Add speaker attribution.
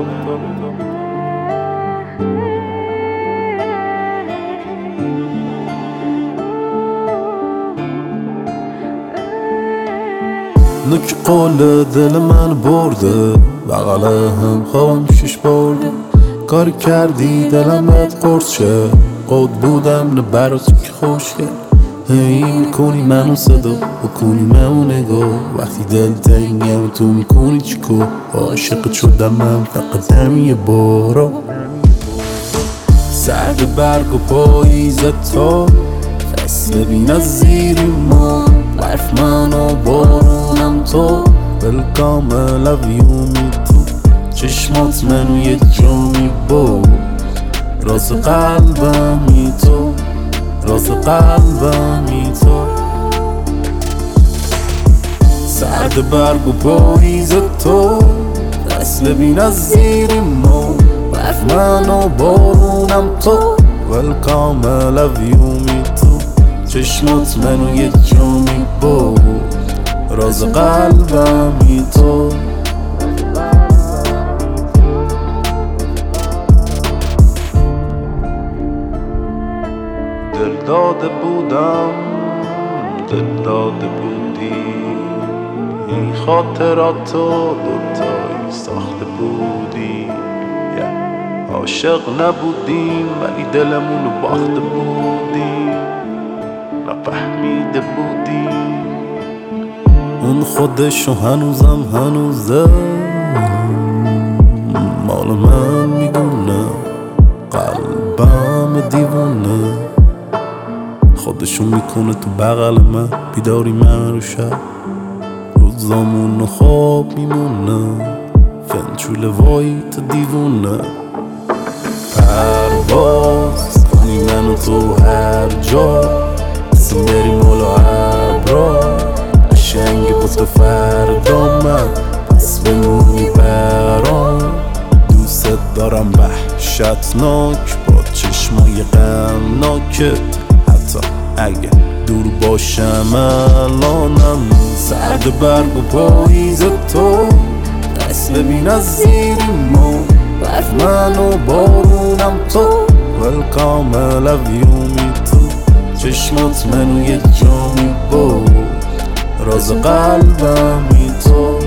Speaker 1: نوک قول دل من برده بغل هم خوابم شش برده کار کردی دلمت قرص شه قود بودم نه برات که خوشگل هی میکنی منو صدا بکنی منو نگاه وقتی دل تنگم تو میکنی چیکار عاشقت شدم من فقط همین بارا سرد برگ و پاییزت تا فصل بین از زیری ما برف من و بارونم تو بالکامل اویومی تو چشمات منو یه جامی بود راز قلبمی تو راز قلبمی تو سرد برگ و پاییز تو فصل بین از زیر ما برف من و بارونم تو بالکامل اویومی تو چشمات منو یه جامی بود راز قلبمی تو دل داده بودم دل داده بودی این خاطراتو دوتایی ساخته بودی عاشق نبودیم ولی دلمونو باخته بودیم نفهمیده بودیم اون خودشو هنوزم هنوزه مال من میدونه قلبم دیوونه خودشو میکنه تو بغل من بیداری من رو شب روزامون و خواب میمونه فنچوله وای تا دیوونه پرواز کنی منو تو هر جا اسم بریم بالا ابرا قشنگ گفت فردا من پس بمونی برام دوست دارم وحشتناک با چشمای غمناکت حتی اگه دور باشم الانم سرد برگ و پاییز تو فصل بین از زیر ما برف من و بارونم تو بالکامل اویومی تو چشمات منو یه جامی بود راز قلبمی تو